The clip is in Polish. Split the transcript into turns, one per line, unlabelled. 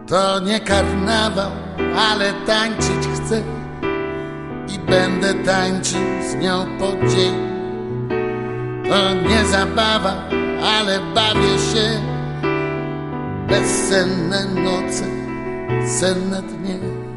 To nie karnawał, ale tańczyć chcę i będę tańczył z nią po dzień. To nie zabawa, ale bawię się. Bezsenne noce, senne dnie.